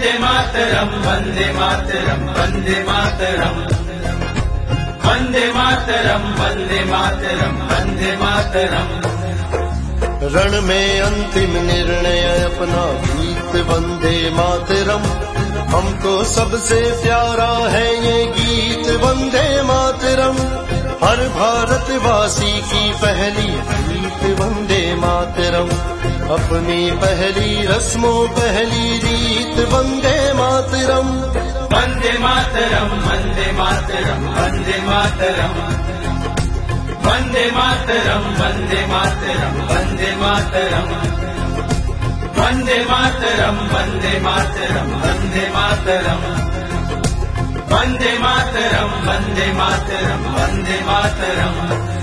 वन्दे मातरम् वन्दे मातरम् वन्दे मातरम् वन्दे मातरम् वन्दे मातरम् वन्दे मातरम्। रण में अंतिम निर्णय अपना गीत वंदे मातरम, हमको सबसे प्यारा है ये गीत वंदे मातरम। हर भारतवासी की पहली गीत वंदे मातरम, अपनी पहली रस्मों पहली रीत वंदे मातरम। वन्दे मातरम् वन्दे मातरम् वन्दे मातरम् वन्दे मातरम् वन्दे मातरम् वन्दे मातरम् वन्दे मातरम् वन्दे मातरम् वन्दे मातरम् वन्दे मातरम् वन्दे मातरम् वन्दे मातरम्।